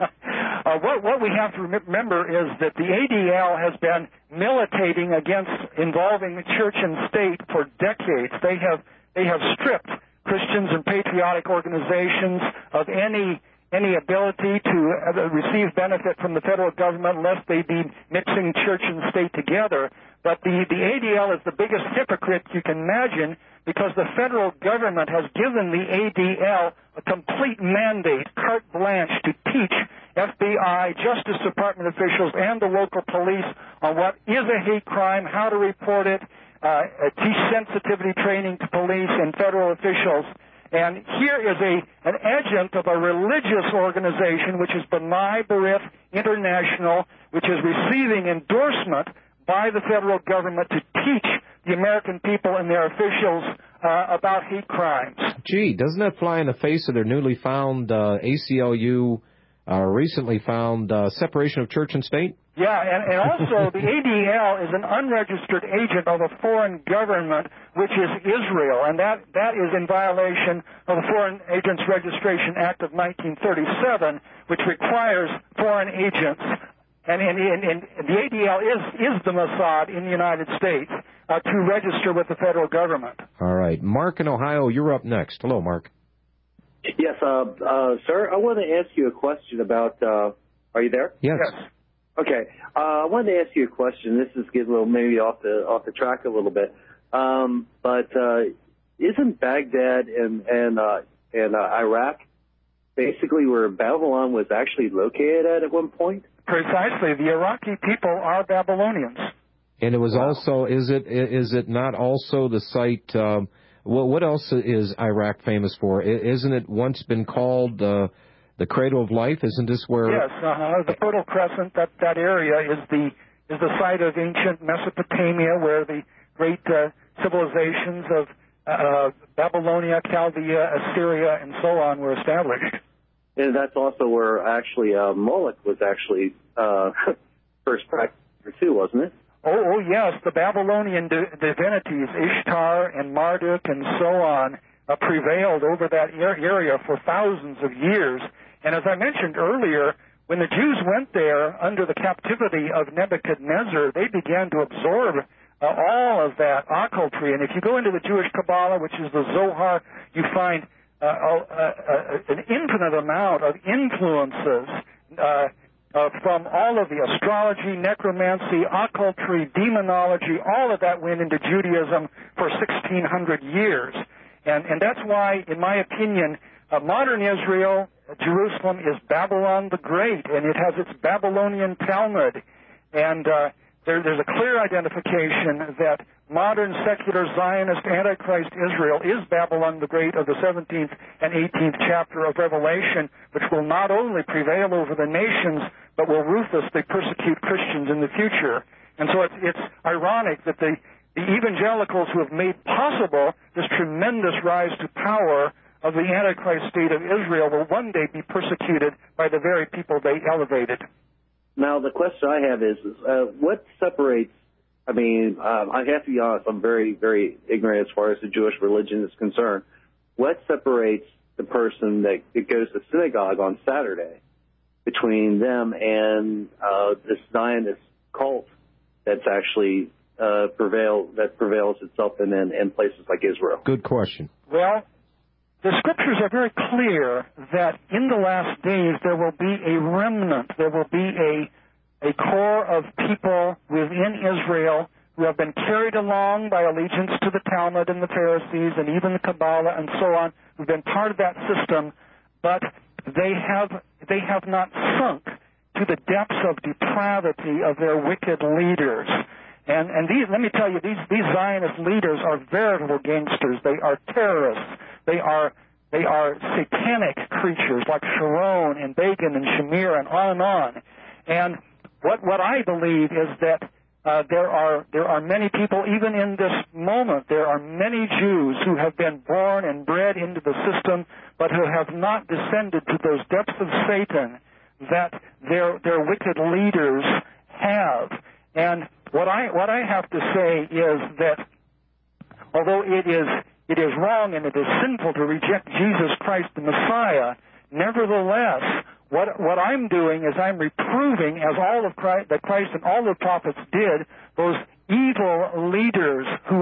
What we have to remember is that the ADL has been militating against involving the church and state for decades. They have stripped Christians and patriotic organizations of any ability to receive benefit from the federal government unless they be mixing church and state together. But the ADL is the biggest hypocrite you can imagine, because the federal government has given the ADL a complete mandate, carte blanche, to teach FBI, Justice Department officials, and the local police on what is a hate crime, how to report it, teach sensitivity training to police and federal officials. And here is an agent of a religious organization, which is B'nai B'rith International, which is receiving endorsement by the federal government to teach the American people and their officials about hate crimes. Gee, doesn't that fly in the face of their newly found ACLU, recently found separation of church and state? Yeah, and also the ADL is an unregistered agent of a foreign government, which is Israel, and that is in violation of the Foreign Agents Registration Act of 1937, which requires foreign agents. And the ADL is the Mossad in the United States to register with the federal government. All right. Mark in Ohio, you're up next. Hello, Mark. sir, I want to ask you a question about, are you there? Yes. Okay. I wanted to ask you a question. This is getting a little maybe off the track a little bit. But isn't Baghdad and Iraq basically where Babylon was actually located at one point? Precisely. The Iraqi people are Babylonians. And it was also, is it not also the site, what else is Iraq famous for? Isn't it once been called the Cradle of Life? Isn't this where... Yes, the Fertile Crescent, that area is the site of ancient Mesopotamia where the great civilizations of Babylonia, Chaldea, Assyria, and so on were established. And that's also where actually Moloch was actually first practiced too, wasn't it? Oh, yes. The Babylonian divinities, Ishtar and Marduk and so on, prevailed over that area for thousands of years. And as I mentioned earlier, when the Jews went there under the captivity of Nebuchadnezzar, they began to absorb all of that occultry. And if you go into the Jewish Kabbalah, which is the Zohar, you find an infinite amount of influences from all of the astrology, necromancy, occultry, demonology. All of that went into Judaism for 1,600 years. And that's why, in my opinion, modern Israel, Jerusalem, is Babylon the Great, and it has its Babylonian Talmud. And there's a clear identification that modern secular Zionist Antichrist Israel is Babylon the Great of the 17th and 18th chapter of Revelation, which will not only prevail over the nations, but will ruthlessly persecute Christians in the future. And so it's ironic that the evangelicals who have made possible this tremendous rise to power of the Antichrist state of Israel will one day be persecuted by the very people they elevated. Now, the question I have is what separates, I have to be honest, I'm very, very ignorant as far as the Jewish religion is concerned. What separates the person that goes to synagogue on Saturday between them and this Zionist cult that's actually prevails itself in places like Israel? Good question. Well, the scriptures are very clear that in the last days there will be a remnant, there will be a core of people within Israel who have been carried along by allegiance to the Talmud and the Pharisees and even the Kabbalah and so on, who've been part of that system, but they have not sunk to the depths of depravity of their wicked leaders. And these, let me tell you, these Zionist leaders are veritable gangsters. They are terrorists. They are satanic creatures like Sharon and Begin and Shamir and on. And what I believe is that there are many people, even in this moment, there are many Jews who have been born and bred into the system, but who have not descended to those depths of Satan that their wicked leaders have. And what I have to say is that although it is wrong and it is sinful to reject Jesus Christ the Messiah, nevertheless, what I'm doing is I'm reproving, as all of Christ, that Christ and all the prophets did, those evil leaders who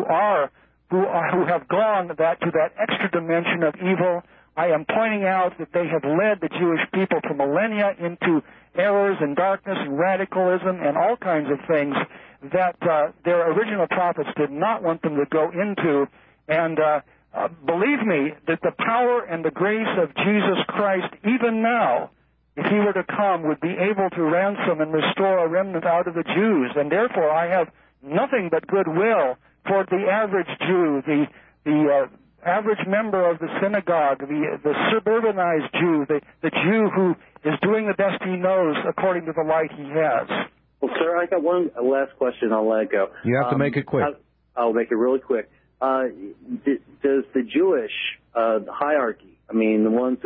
have gone to that extra dimension of evil. I am pointing out that they have led the Jewish people for millennia into errors and darkness and radicalism and all kinds of things that their original prophets did not want them to go into. And believe me, that the power and the grace of Jesus Christ, even now, if he were to come, would be able to ransom and restore a remnant out of the Jews. And therefore, I have nothing but goodwill toward the average Jew, the average member of the synagogue, the suburbanized Jew, the Jew who is doing the best he knows according to the light he has. Well, sir, I got one last question. I'll let it go. You have to make it quick. I'll make it really quick. Does the Jewish hierarchy, the ones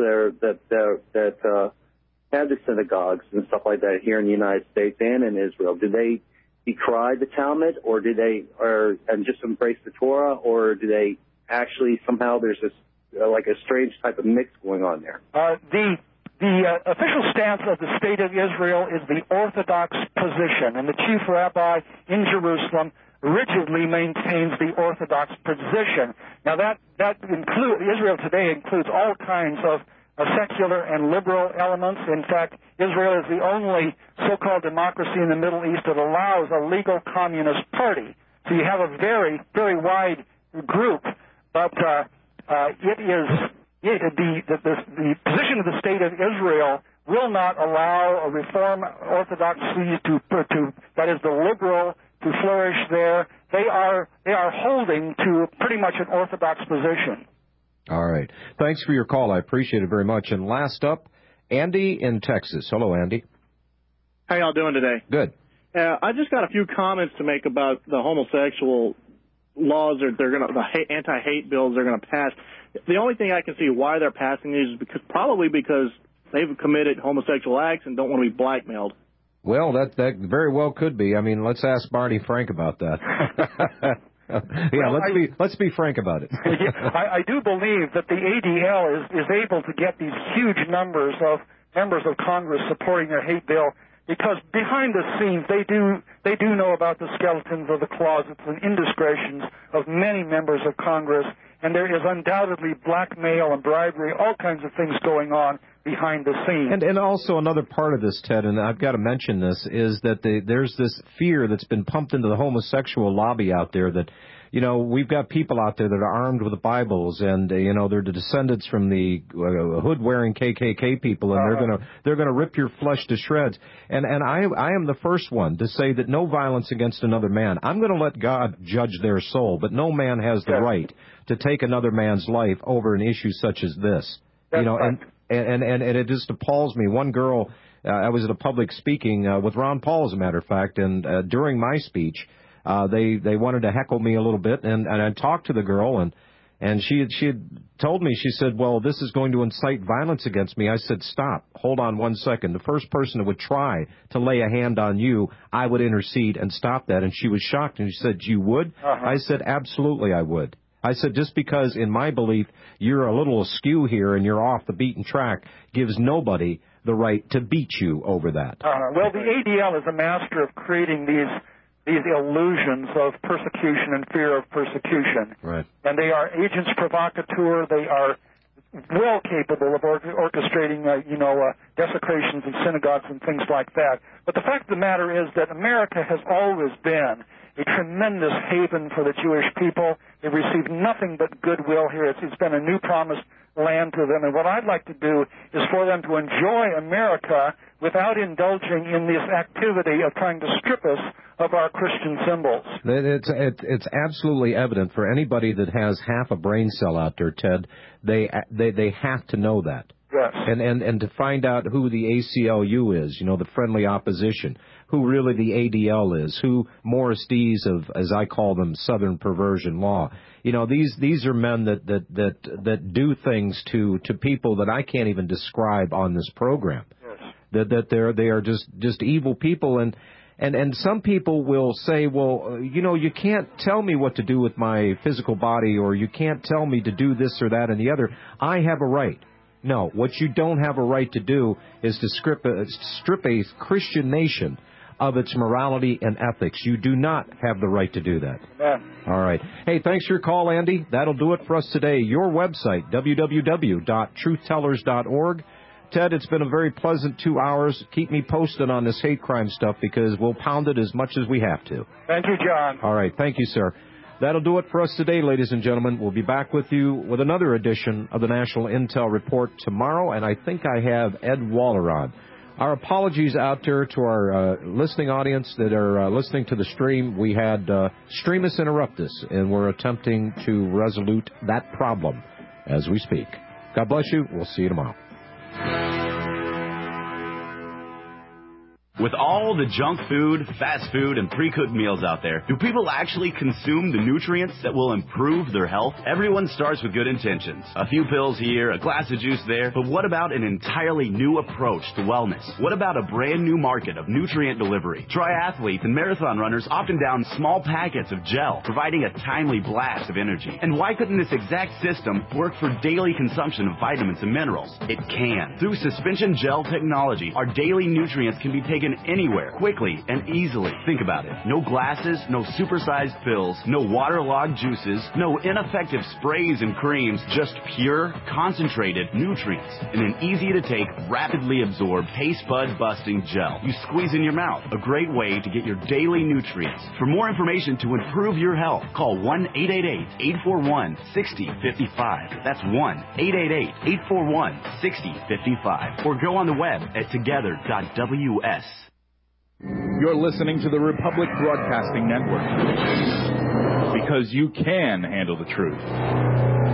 that have the synagogues and stuff like that here in the United States and in Israel, do they decry the Talmud, or do they and just embrace the Torah, or do they actually somehow there's this like a strange type of mix going on there? The official stance of the State of Israel is the Orthodox position, and the chief rabbi in Jerusalem rigidly maintains the Orthodox position. Now that includes, Israel today includes all kinds of secular and liberal elements. In fact, Israel is the only so-called democracy in the Middle East that allows a legal communist party. So you have a very, very wide group, but the position of the state of Israel will not allow a Reform orthodoxy that is the liberal, to flourish there. They are holding to pretty much an orthodox position. All right. Thanks for your call. I appreciate it very much. And last up, Andy in Texas. Hello, Andy. How y'all doing today? Good. I just got a few comments to make about the homosexual laws the anti-hate bills they're going to pass. The only thing I can see why they're passing these is probably because they've committed homosexual acts and don't want to be blackmailed. Well, that very well could be. I mean, let's ask Barney Frank about that. Let's be frank about it. I do believe that the ADL is able to get these huge numbers of members of Congress supporting their hate bill, because behind the scenes they do know about the skeletons of the closets and indiscretions of many members of Congress, and there is undoubtedly blackmail and bribery, all kinds of things going on behind the scenes. And also another part of this, Ted, and I've got to mention this, is that there's this fear that's been pumped into the homosexual lobby out there that, you know, we've got people out there that are armed with Bibles, and you know, they're the descendants from the hood-wearing KKK people, and they're gonna rip your flesh to shreds. And I am the first one to say that no violence against another man. I'm going to let God judge their soul, but no man has the right to take another man's life over an issue such as this. That's you know, right. and it just appalls me. One girl, I was at a public speaking with Ron Paul, as a matter of fact, and during my speech, they wanted to heckle me a little bit, and I talked to the girl, and she had told me, she said, well, this is going to incite violence against me. I said, stop, hold on 1 second. The first person that would try to lay a hand on you, I would intercede and stop that. And she was shocked, and she said, you would? I said, absolutely I would. I said, just because, in my belief, you're a little askew here and you're off the beaten track gives nobody the right to beat you over that. Well, the ADL is a master of creating these illusions of persecution and fear of persecution. Right. And they are agents provocateur. They are well capable of orchestrating, desecrations of synagogues and things like that. But the fact of the matter is that America has always been a tremendous haven for the Jewish people. They've received nothing but goodwill here. It's been a new promised land to them. And what I'd like to do is for them to enjoy America without indulging in this activity of trying to strip us of our Christian symbols. It's absolutely evident for anybody that has half a brain cell out there, Ted. They have to know that. Yes. And to find out who the ACLU is, the friendly opposition, who really the ADL is, who Morris D's of, as I call them, Southern perversion law. These are men that do things to people that I can't even describe on this program. Yes. That they are just evil people, and some people will say, well, you can't tell me what to do with my physical body, or you can't tell me to do this or that and the other. I have a right. No, what you don't have a right to do is to strip a Christian nation of its morality and ethics. You do not have the right to do that. Yeah. All right. Hey, thanks for your call, Andy. That'll do it for us today. Your website, www.truthtellers.org. Ted, it's been a very pleasant 2 hours. Keep me posted on this hate crime stuff, because we'll pound it as much as we have to. Thank you, John. All right. Thank you, sir. That'll do it for us today, ladies and gentlemen. We'll be back with you with another edition of the National Intel Report tomorrow, and I think I have Ed Waller on. Our apologies out there to our listening audience that are listening to the stream. We had Streamus interrupt us, and we're attempting to resolute that problem as we speak. God bless you. We'll see you tomorrow. With all the junk food, fast food, and pre-cooked meals out there, do people actually consume the nutrients that will improve their health? Everyone starts with good intentions. A few pills here, a glass of juice there, but what about an entirely new approach to wellness? What about a brand new market of nutrient delivery? Triathletes and marathon runners often down small packets of gel, providing a timely blast of energy. And why couldn't this exact system work for daily consumption of vitamins and minerals? It can. Through suspension gel technology, our daily nutrients can be taken in anywhere, quickly and easily. Think about it. No glasses, no supersized pills, no waterlogged juices, no ineffective sprays and creams, just pure, concentrated nutrients in an easy-to-take, rapidly absorbed, taste bud busting gel. You squeeze in your mouth. A great way to get your daily nutrients. For more information to improve your health, call 1-888-841-6055. That's 1-888-841-6055. Or go on the web at together.ws. You're listening to the Republic Broadcasting Network. Because you can handle the truth.